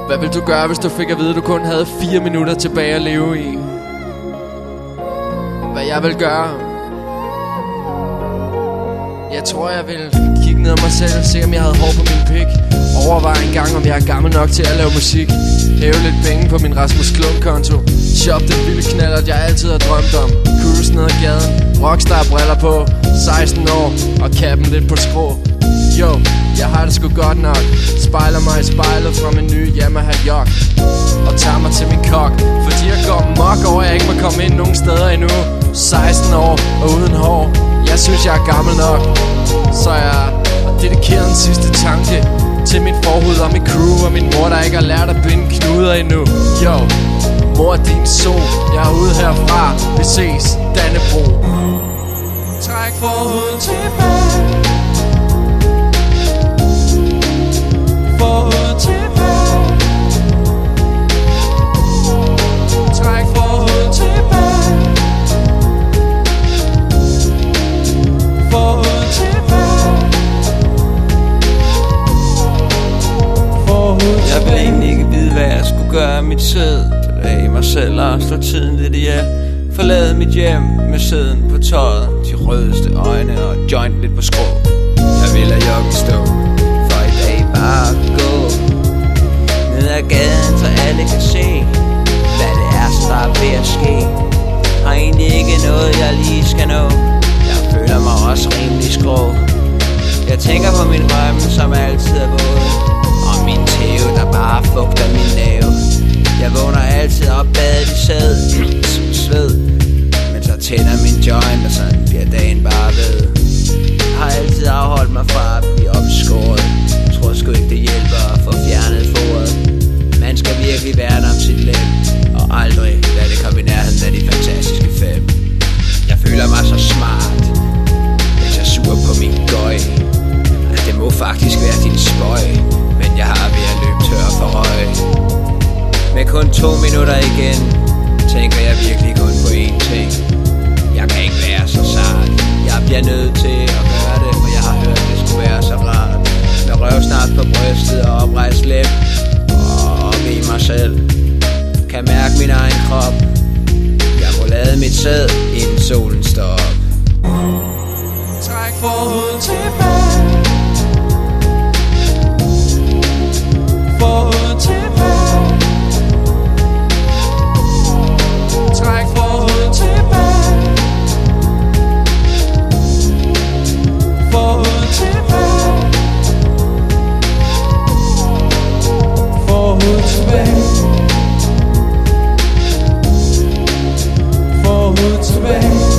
Hvad vil du gøre, hvis du fik at vide, at du kun havde 4 minutter tilbage at leve i? Hvad jeg vil gøre? Jeg tror, jeg vil kigge ned ad mig selv, se om jeg havde hår på min pik. Overveje en gang, om jeg er gammel nok til at lave musik. Hæve lidt penge på min Rasmus Klump-konto. Shop den vilde knallert, jeg altid har drømt om. Cruise ned ad gaden, rockstar-briller på. 16 år, og kappen lidt på skrå. Jo, jeg har det sgu godt nok. Spejler mig i spejlet fra min nye Yamaha Yacht. Og tager mig til min kok, fordi jeg går mok over, jeg ikke må komme ind nogen steder endnu. 16 år og uden hår. Jeg synes, jeg er gammel nok. Så jeg dedikerer den sidste tanke til min forhud og mit crew og min mor, der ikke har lært at binde knuder endnu. Jo, mor din sol, jeg er ude herfra. Vi ses, Dannebro. Træk forhuden tilbage. Forhuden tilbage. Træk forhuden tilbage. Forhuden tilbage. Jeg vil egentlig ikke vide, hvad jeg skulle gøre mit sæd. Bevæge mig selv og slå tiden lidt ihjel. Forlade mit hjem med sæden på tøjet. De rødeste øjne og joint lidt på skrå. Jeg vil lade joggen stå, for i dag bare gå ned ad gaden, så alle kan se, hvad det er, så der er ved at ske. Har egentlig ikke noget, jeg lige skal nå. Jeg føler mig også rimelig skrå. Jeg tænker på min drømme, som altid er våd, og min tæve, der bare fugter min næve. Jeg vågner altid op badet i sæd, sved, men så tænder min joint, og sådan bliver dagen bare ved. Jeg har altid afholdt mig fra at blive opskåret. Tror sgu ikke det hjælper at få fjernet foret. Man skal virkelig værne om sit liv, og aldrig lade det komme i nærheden af de fantastiske 5. Jeg føler mig så smart, hvis jeg suger på min gøj. Det må faktisk være din spøj, men jeg har ved at løbe tør for røg. Med kun 2 minutter igen, tænker jeg virkelig kun på én ting. Jeg kan ikke være så sart. Jeg bliver nødt til at gøre det, for jeg har hørt, det skulle være så rart. Med røv snart på brystet og oprejst læb, og op i mig selv. Kan mærke min egen krop. Jeg må lade mit sæd, inden solen står op. Træk forhuden tilbage. Forhuden tilbage. Træk forhuden tilbage. Forhuden tilbage. Forhuden tilbage. Forhuden tilbage.